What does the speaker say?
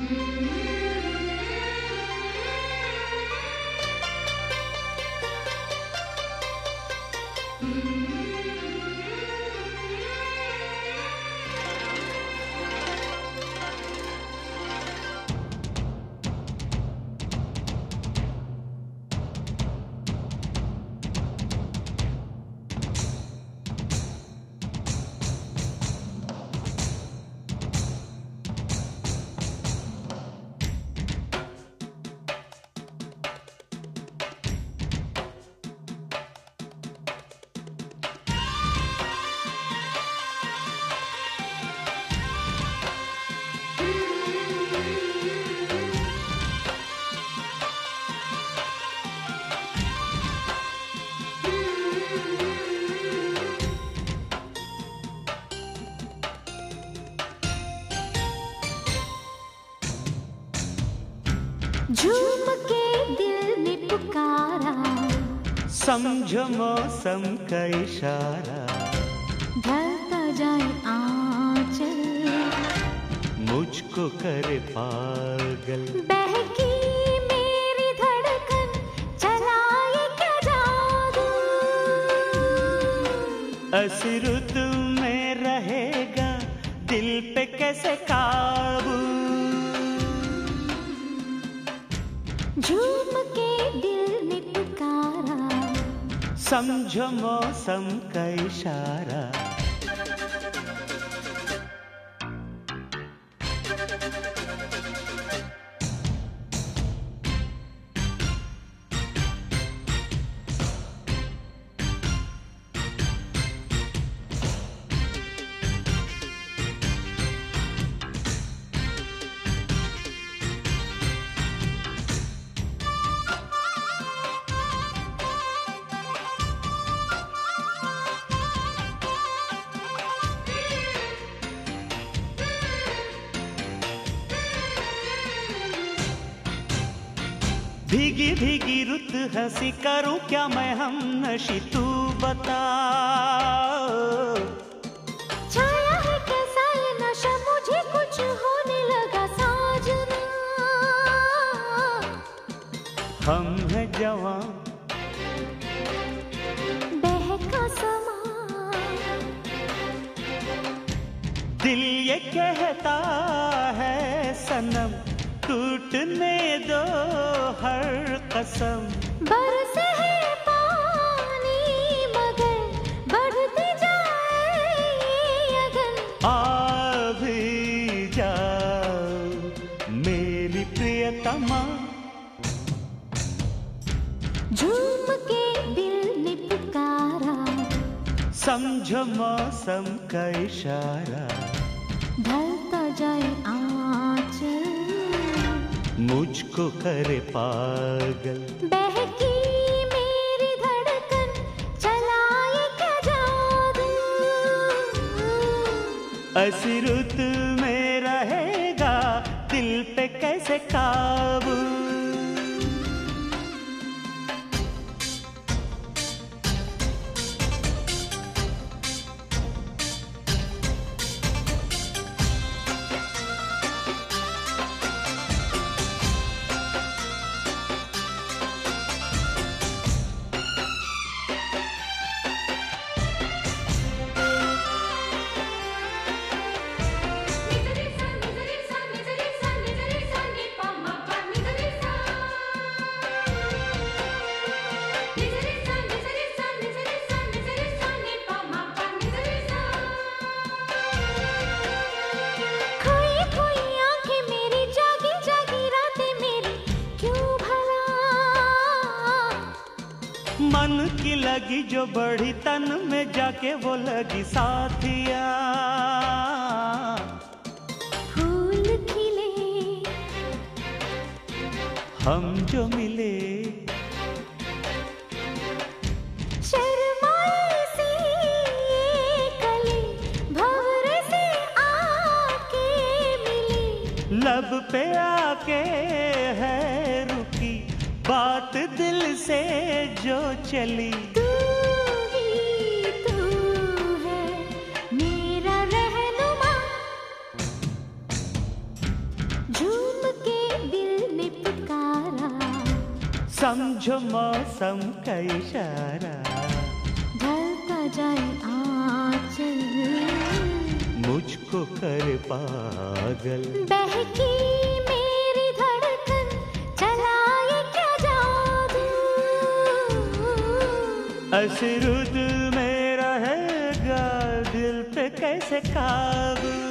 झूम के दिल ने पुकारा, समझो मौसम का इशारा, ढलता जाए आंचल, मुझको करे पागल। बहकी मेरी धड़कन, चलाए क्या जादू, ऐसी रुतु में रहेगा दिल पे कैसे काबू। झूम के दिल ने पुकारा, समझो मौसम का इशारा, भीगी भीगी रुत हंसी करूं क्या मैं हम नशी, तू बता। छाया है कैसा ये नशा, मुझे कुछ होने लगा साजना। हम हैं जवां, बहका समा, दिल ये कहता है सनम, टूटने दो हर कसम। बरसे है पानी मगर बढ़ती जाए ये अगन। आ भी जाओ मेरी प्रियतमा, झूम के दिल ने पुकारा, समझो मौसम का इशारा, ढलता जाए आंचल, मुझको करे पागल। बहकी मेरी धड़कन, चलाए क्या जादू, ऐसी रुत में रहेगा दिल पे कैसे काबू। मन की लगी जो बढ़ी तन में जाके वो लगी साथिया। फूल खिले हम जो मिले, शर्माई सी ये कली भंवरे से आके मिली, लब पे आके है रुकी बात दिल से जो चली। तू ही तू है मेरा रहनुमा, झूम के दिल ने पुकारा, समझो मौसम का इशारा, ढलता जाए आंचल, मुझको कर पागल। बहकी मेरी धड़कन, चलाए क्या जादू, असरुद में रहेगा दिल पे कैसे काबू।